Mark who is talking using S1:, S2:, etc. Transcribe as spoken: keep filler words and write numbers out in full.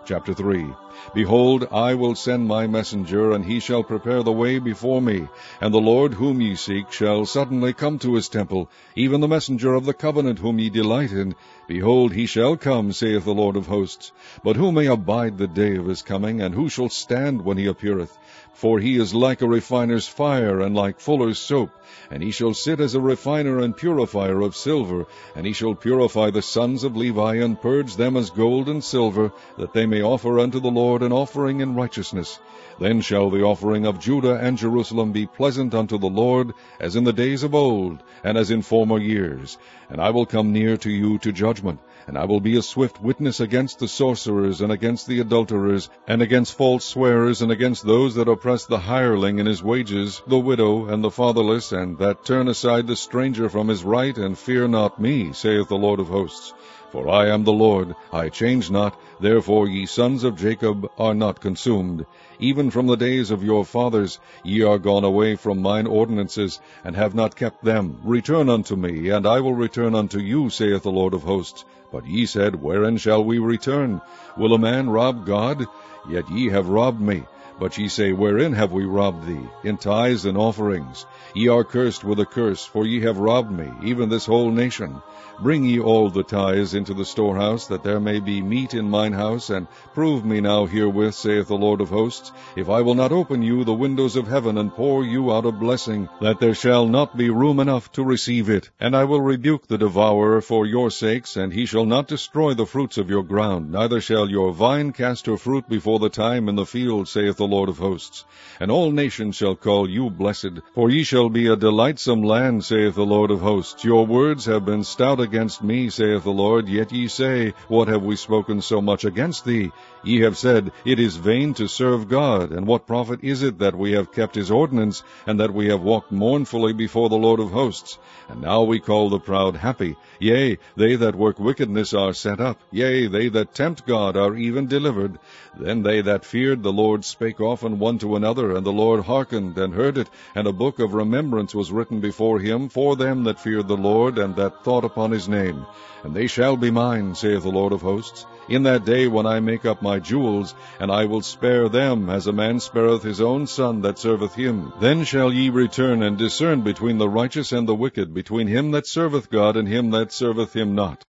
S1: Chapter three. Behold, I will send my messenger, and he shall prepare the way before me. And the Lord whom ye seek shall suddenly come to his temple, even the messenger of the covenant whom ye delight in. Behold, he shall come, saith the Lord of hosts. But who may abide the day of his coming, and who shall stand when he appeareth? For he is like a refiner's fire, and like fuller's soap. And he shall sit as a refiner and purifier of silver. And he shall purify the sons of Levi, and purge them as gold and silver, that they may offer unto the Lord an offering in righteousness. Then shall the offering of Judah and Jerusalem be pleasant unto the Lord, as in the days of old, and as in former years. And I will come near to you to judgment. And I will be a swift witness against the sorcerers, and against the adulterers, and against false swearers, and against those that oppress the hireling in his wages, the widow, and the fatherless, and that turn aside the stranger from his right, and fear not me, saith the Lord of hosts. For I am the Lord, I change not, therefore ye sons of Jacob are not consumed. Even from the days of your fathers ye are gone away from mine ordinances, and have not kept them. Return unto me, and I will return unto you, saith the Lord of hosts. But ye said, Wherein shall we return? Will a man rob God? Yet ye have robbed me. But ye say, Wherein have we robbed thee? In tithes and offerings. Ye are cursed with a curse, for ye have robbed me, even this whole nation. Bring ye all the tithes into the storehouse, that there may be meat in mine house, and prove me now herewith, saith the Lord of hosts, if I will not open you the windows of heaven, and pour you out a blessing, that there shall not be room enough to receive it. And I will rebuke the devourer for your sakes, and he shall not destroy the fruits of your ground, neither shall your vine cast her fruit before the time in the field, saith the Lord of hosts. And all nations shall call you blessed, for ye shall be a delightsome land, saith the Lord of hosts. Your words have been stout against me, saith the Lord, yet ye say, What have we spoken so much against thee? Ye have said, It is vain to serve God, and what profit is it that we have kept his ordinance, and that we have walked mournfully before the Lord of hosts? And now we call the proud happy. Yea, they that work wickedness are set up. Yea, they that tempt God are even delivered. Then they that feared the Lord spake often one to another, and the Lord hearkened and heard it, and a book of remembrance was written before him for them that feared the Lord, and that thought upon his name. And they shall be mine, saith the Lord of hosts, in that day when I make up my jewels, and I will spare them, as a man spareth his own son that serveth him. Then shall ye return and discern between the righteous and the wicked, between him that serveth God and him that serveth him not.